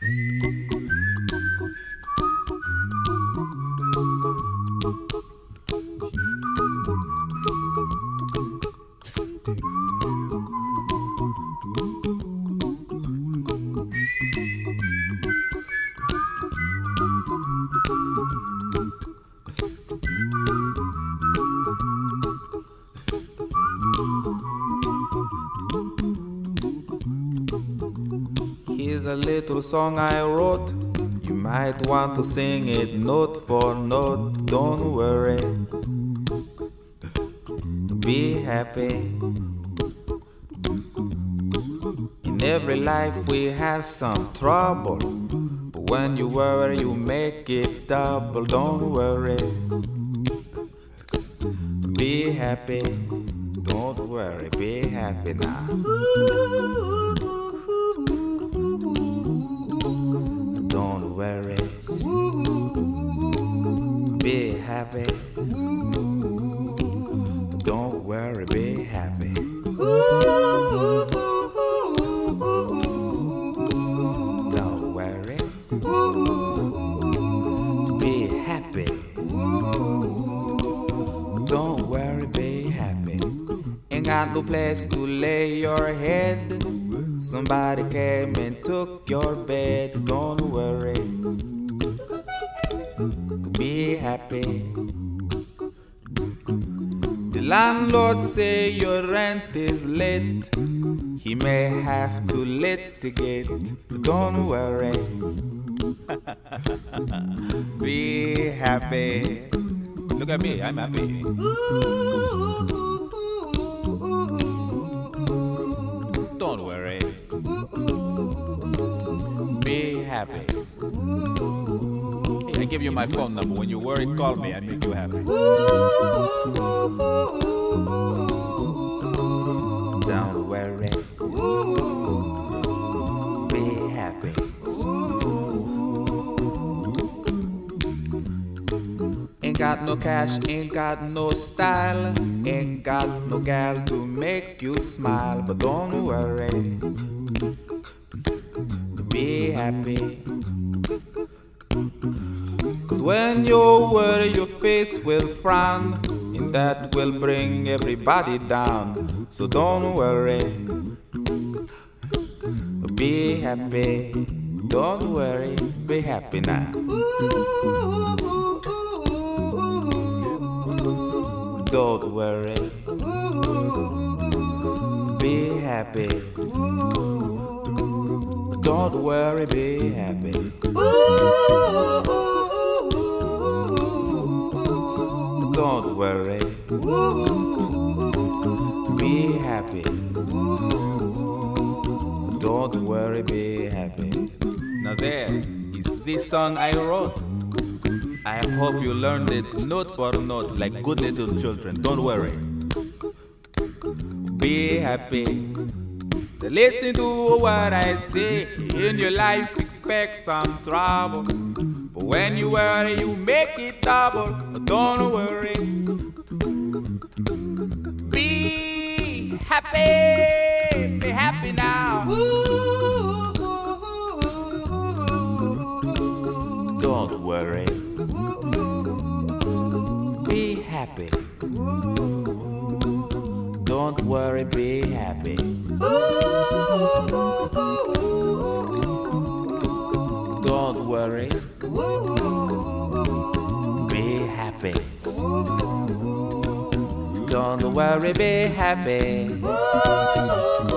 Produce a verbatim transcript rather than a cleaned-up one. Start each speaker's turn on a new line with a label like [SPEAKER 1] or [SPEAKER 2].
[SPEAKER 1] Here's a little song I wrote. You might want to sing it note for note. Don't worry, be happy. In every life we have some trouble, but when you worry you make it double. Don't worry, be happy. Don't worry, be happy now. Don't worry, be happy. Don't worry, be happy. Don't worry, be happy. Don't worry, be happy. Ain't got no place to lay your head. Somebody came and took your bed. Don't worry, be happy. The landlord say your rent is late. He may have to litigate. Don't worry, be happy. Look at me, I'm happy. Don't worry, be happy. Hey, I give you my phone number. When you worry, call me. I make you happy. Don't worry, be happy. Ain't got no cash, ain't got no style, ain't got no gal to make you smile. But don't worry, be happy. Cause when you worry your face will frown, and that will bring everybody down. So don't worry, be happy. Don't worry, be happy now. Don't worry, be happy. Don't worry, be happy. Don't worry, be happy. Don't worry, be happy. Now there is this song I wrote. I hope you learned it note for note like good little children. Don't worry, be happy. Listen to what I say. In your life expect some trouble, but when you worry you make it double. Don't worry, be happy. Be happy now. Don't worry, be happy. Don't worry, be happy. Don't worry, be happy. Don't worry, be happy.